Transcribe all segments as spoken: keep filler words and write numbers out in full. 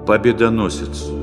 Победоносец.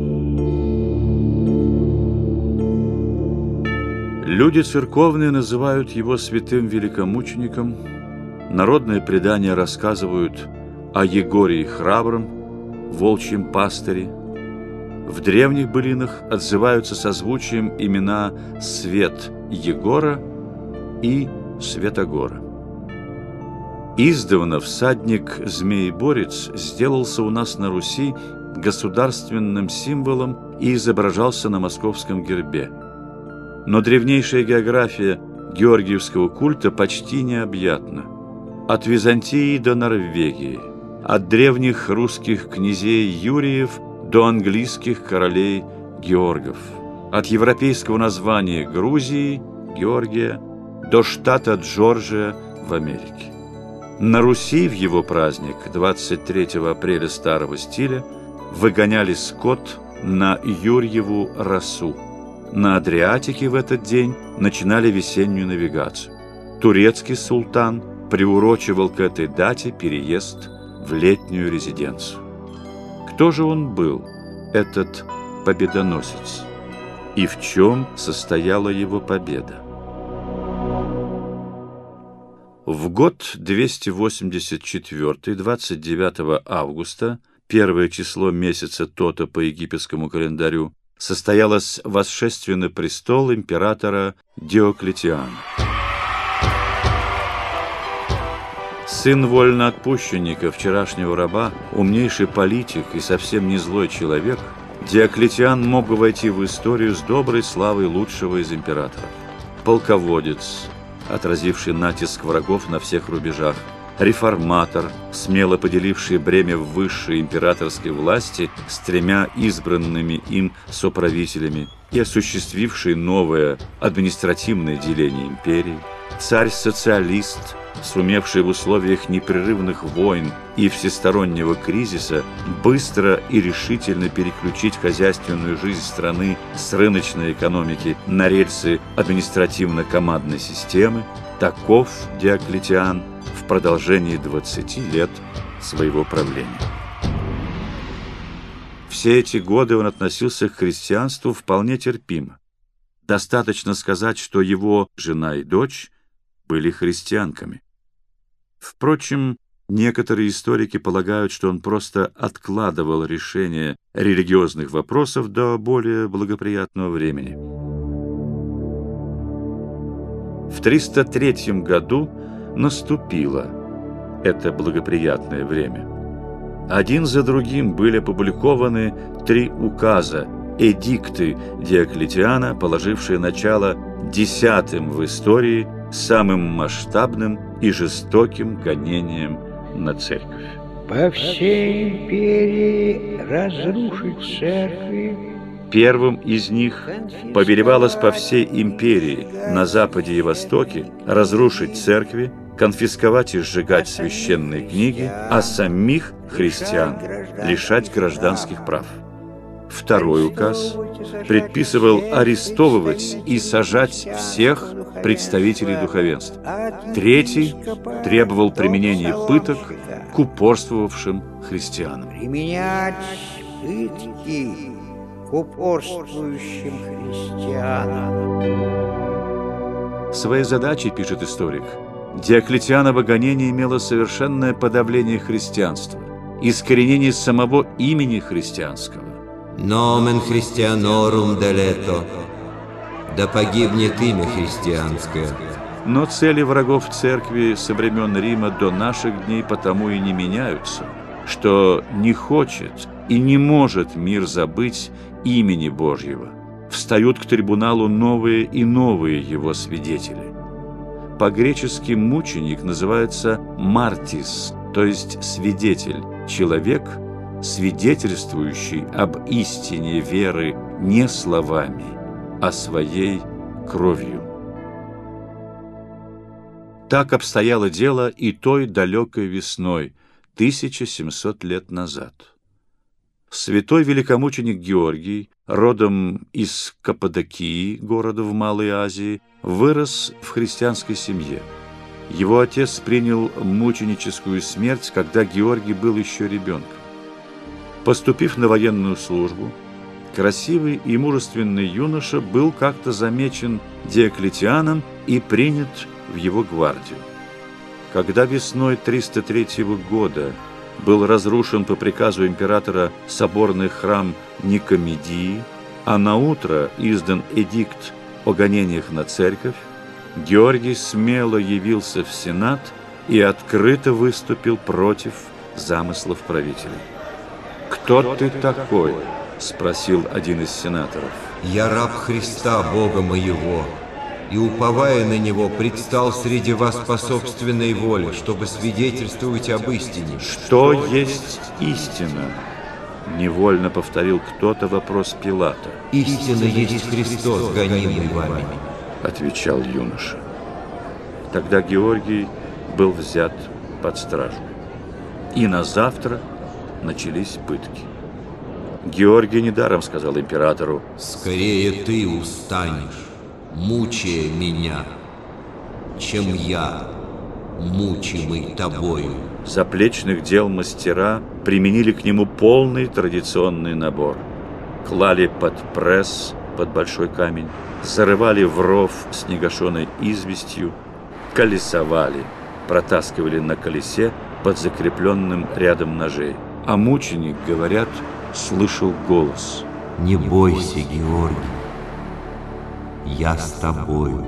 Люди церковные называют его святым великомучеником, народные предания рассказывают о Егории Храбром, волчьем пастыре. В древних былинах отзываются созвучием имена Свет Егора и Святогора. Издавна всадник Змееборец сделался у нас на Руси государственным символом и изображался на московском гербе. Но древнейшая география георгиевского культа почти необъятна. От Византии до Норвегии, от древних русских князей Юриев до английских королей Георгов, от европейского названия Грузии, Георгия, до штата Джорджия в Америке. На Руси в его праздник, двадцать третьего апреля старого стиля, выгоняли скот на Юрьеву росу. На Адриатике в этот день начинали весеннюю навигацию. Турецкий султан приурочивал к этой дате переезд в летнюю резиденцию. Кто же он был, этот победоносец? И в чем состояла его победа? В год двести восемьдесят четвёртый, двадцать девятого августа, первое число месяца Тота по египетскому календарю, состоялось восшествие на престол императора Диоклетиана. Сын вольноотпущенника, вчерашнего раба, умнейший политик и совсем не злой человек, Диоклетиан мог бы войти в историю с доброй славой лучшего из императоров. Полководец, отразивший натиск врагов на всех рубежах, реформатор, смело поделивший бремя высшей императорской власти с тремя избранными им соправителями и осуществивший новое административное деление империи, царь-социалист, сумевший в условиях непрерывных войн и всестороннего кризиса быстро и решительно переключить хозяйственную жизнь страны с рыночной экономики на рельсы административно-командной системы, таков Диоклетиан в продолжении двадцати лет своего правления. Все эти годы он относился к христианству вполне терпимо. Достаточно сказать, что его жена и дочь были христианками. Впрочем, некоторые историки полагают, что он просто откладывал решение религиозных вопросов до более благоприятного времени. В триста третьем году наступило это благоприятное время. Один за другим были опубликованы три указа, эдикты Диоклетиана, положившие начало десятым в истории самым масштабным и жестоким гонением на церковь. По всей империи разрушить церкви. Первым из них повелевалось по всей империи на западе и востоке разрушить церкви, конфисковать и сжигать священные книги, а самих христиан лишать гражданских прав. Второй указ предписывал арестовывать и сажать всех представителей духовенства. Третий требовал применения пыток к упорствовавшим христианам. Применять пытки к упорствующим христианам. Своей задачей, пишет историк, Диоклетианово гонение имело совершенное подавление христианства, искоренение самого имени христианского. Nomen Christianorum delето, да погибнет имя христианское. Но цели врагов церкви со времен Рима до наших дней потому и не меняются, что не хочет и не может мир забыть имени Божьего. Встают к трибуналу новые и новые его свидетели. По-гречески мученик называется мартис, то есть свидетель, человек, свидетельствующий об истине веры не словами, а своей кровью. Так обстояло дело и той далекой весной, тысяча семьсот лет назад. Святой великомученик Георгий, родом из Каппадокии, города в Малой Азии, вырос в христианской семье. Его отец принял мученическую смерть, когда Георгий был еще ребенком. Поступив на военную службу, красивый и мужественный юноша был как-то замечен Диоклетианом и принят в его гвардию. Когда весной триста третьего года был разрушен по приказу императора соборный храм Никомедии, а наутро издан эдикт о гонениях на церковь, Георгий смело явился в Сенат и открыто выступил против замыслов правителей. «Кто ты такой?» – спросил один из сенаторов. «Я раб Христа, Бога моего, и, уповая на Него, предстал среди вас по собственной воле, чтобы свидетельствовать об истине». «Что есть истина?» – невольно повторил кто-то вопрос Пилата. «Истина есть Христос, гонимый вами», – отвечал юноша. Тогда Георгий был взят под стражу. И на завтра начались пытки. Георгий недаром сказал императору: «Скорее ты устанешь, мучая меня, чем я, мучимый тобою». Заплечных дел мастера применили к нему полный традиционный набор. Клали под пресс, под большой камень, зарывали в ров с негашенной известью, колесовали, протаскивали на колесе под закрепленным рядом ножей. А мученик, говорят, слышал голос: «Не бойся, Георгий, я с тобою».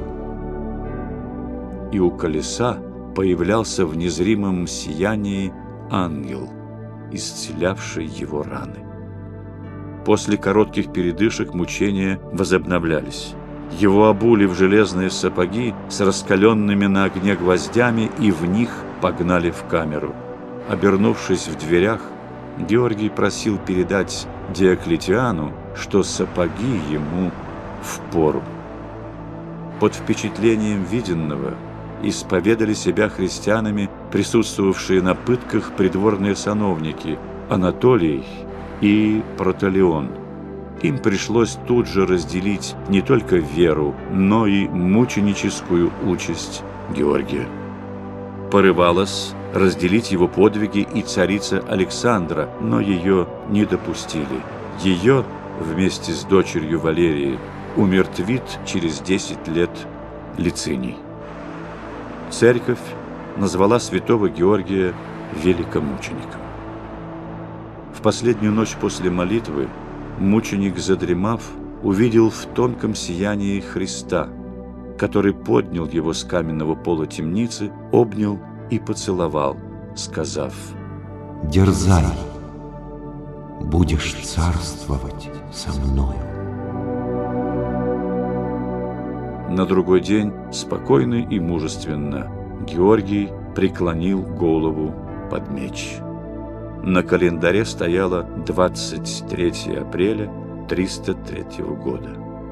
И у колеса появлялся в незримом сиянии ангел, исцелявший его раны. После коротких передышек мучения возобновлялись. Его обули в железные сапоги с раскаленными на огне гвоздями и в них погнали в камеру. Обернувшись в дверях, Георгий просил передать Диоклетиану, что сапоги ему впору. Под впечатлением виденного исповедали себя христианами присутствовавшие на пытках придворные сановники Анатолий и Проталион. Им пришлось тут же разделить не только веру, но и мученическую участь Георгия. Порывалась разделить его подвиги и царица Александра, но ее не допустили. Ее вместе с дочерью Валерией умертвит через десять лет Лициний. Церковь назвала святого Георгия великомучеником. В последнюю ночь после молитвы мученик, задремав, увидел в тонком сиянии Христа, который поднял его с каменного пола темницы, обнял и поцеловал, сказав: «Дерзай, будешь царствовать со мною». На другой день, спокойно и мужественно, Георгий преклонил голову под меч. На календаре стояло двадцать третье апреля триста третьего года.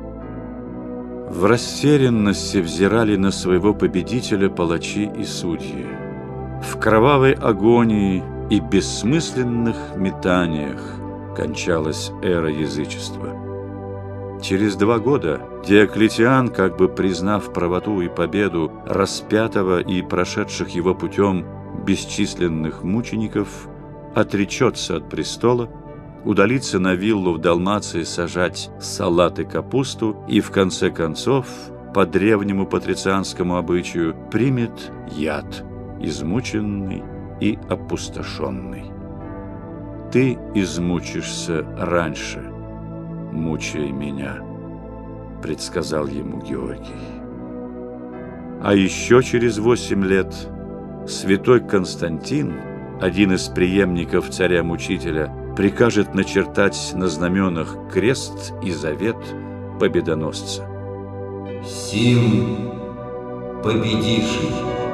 В растерянности взирали на своего победителя палачи и судьи. В кровавой агонии и бессмысленных метаниях кончалась эра язычества. Через два года Диоклетиан, как бы признав правоту и победу распятого и прошедших его путем бесчисленных мучеников, отречется от престола, удалится на виллу в Далмации сажать салат и капусту и, в конце концов, по древнему патрицианскому обычаю, примет яд, измученный и опустошенный. Ты измучишься раньше, мучай меня, предсказал ему Георгий. А еще через восемь лет святой Константин, один из преемников царя-мучителя, прикажет начертать на знаменах крест и завет победоносца. Сим победивший.